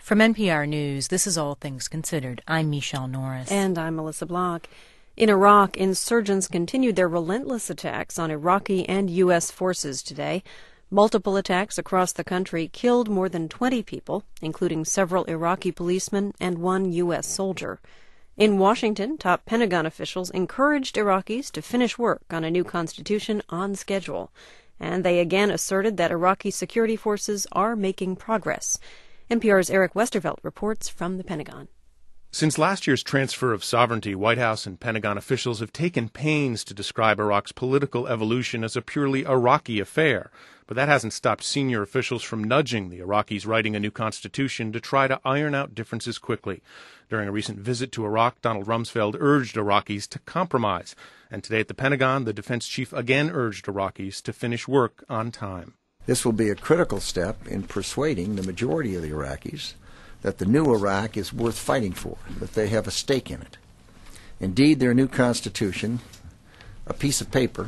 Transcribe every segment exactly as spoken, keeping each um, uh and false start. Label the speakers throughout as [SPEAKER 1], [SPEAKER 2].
[SPEAKER 1] From N P R News, this is All Things Considered. I'm Michelle Norris.
[SPEAKER 2] And I'm Melissa Block. In Iraq, insurgents continued their relentless attacks on Iraqi and U S forces today. Multiple attacks across the country killed more than twenty people, including several Iraqi policemen and one U S soldier. In Washington, top Pentagon officials encouraged Iraqis to finish work on a new constitution on schedule. And they again asserted that Iraqi security forces are making progress. N P R's Eric Westervelt reports from the Pentagon.
[SPEAKER 3] Since last year's transfer of sovereignty, White House and Pentagon officials have taken pains to describe Iraq's political evolution as a purely Iraqi affair. But that hasn't stopped senior officials from nudging the Iraqis writing a new constitution to try to iron out differences quickly. During a recent visit to Iraq, Donald Rumsfeld urged Iraqis to compromise. And today at the Pentagon, the defense chief again urged Iraqis to finish work on time.
[SPEAKER 4] This will be a critical step in persuading the majority of the Iraqis that the new Iraq is worth fighting for, that they have a stake in it. Indeed, their new constitution, a piece of paper,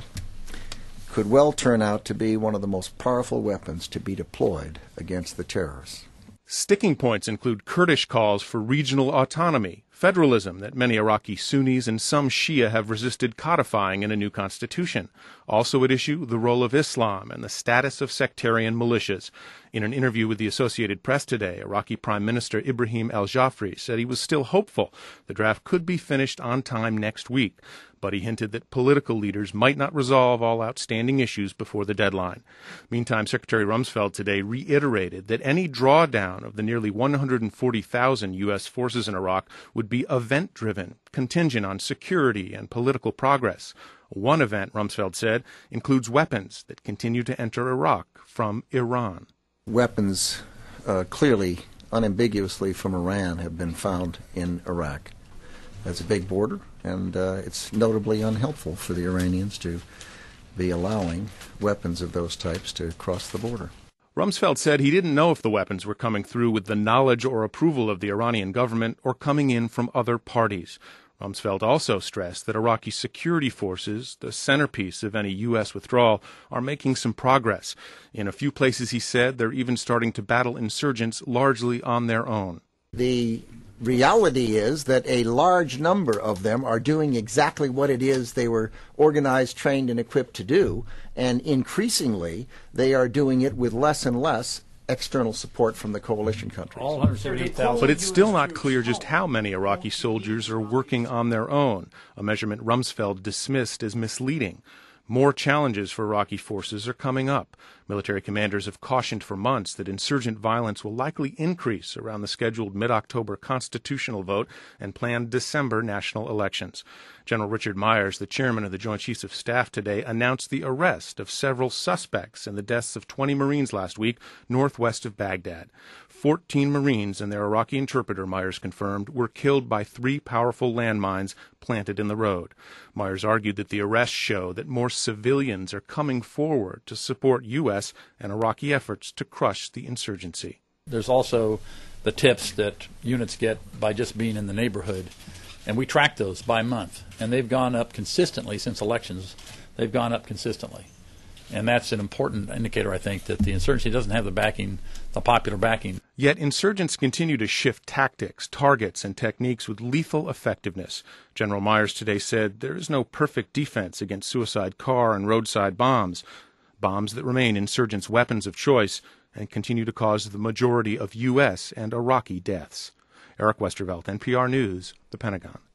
[SPEAKER 4] could well turn out to be one of the most powerful weapons to be deployed against the terrorists.
[SPEAKER 3] Sticking points include Kurdish calls for regional autonomy, federalism that many Iraqi Sunnis and some Shia have resisted codifying in a new constitution. Also at issue, the role of Islam and the status of sectarian militias. In an interview with the Associated Press today, Iraqi Prime Minister Ibrahim al-Jafri said he was still hopeful the draft could be finished on time next week, but he hinted that political leaders might not resolve all outstanding issues before the deadline. Meantime, Secretary Rumsfeld today reiterated that any drawdown of the nearly one hundred forty thousand U S forces in Iraq would be event-driven, contingent on security and political progress. One event, Rumsfeld said, includes weapons that continue to enter Iraq from Iran.
[SPEAKER 4] Weapons uh, clearly, unambiguously from Iran have been found in Iraq. That's a big border, and uh, it's notably unhelpful for the Iranians to be allowing weapons of those types to cross the border.
[SPEAKER 3] Rumsfeld said he didn't know if the weapons were coming through with the knowledge or approval of the Iranian government or coming in from other parties. Rumsfeld also stressed that Iraqi security forces, the centerpiece of any U S withdrawal, are making some progress. In a few places, he said, they're even starting to battle insurgents largely on their own.
[SPEAKER 4] The reality is that a large number of them are doing exactly what it is they were organized, trained, and equipped to do, and increasingly they are doing it with less and less external support from the coalition countries.
[SPEAKER 5] All one hundred seventy-eight thousand.
[SPEAKER 3] But it's still not clear just how many Iraqi soldiers are working on their own, a measurement Rumsfeld dismissed as misleading. More challenges for Iraqi forces are coming up. Military commanders have cautioned for months that insurgent violence will likely increase around the scheduled mid-October constitutional vote and planned December national elections. General Richard Myers, the chairman of the Joint Chiefs of Staff today, announced the arrest of several suspects in the deaths of twenty Marines last week northwest of Baghdad. Fourteen Marines and their Iraqi interpreter, Myers confirmed, were killed by three powerful landmines planted in the road. Myers argued that the arrests show that more civilians are coming forward to support U S and Iraqi efforts to crush the insurgency.
[SPEAKER 5] There's also the tips that units get by just being in the neighborhood, and we track those by month, and they've gone up consistently since elections. They've gone up consistently. And that's an important indicator, I think, that the insurgency doesn't have the backing, the popular backing.
[SPEAKER 3] Yet insurgents continue to shift tactics, targets, and techniques with lethal effectiveness. General Myers today said there is no perfect defense against suicide car and roadside bombs, bombs that remain insurgents' weapons of choice and continue to cause the majority of U S and Iraqi deaths. Eric Westervelt, N P R News, the Pentagon.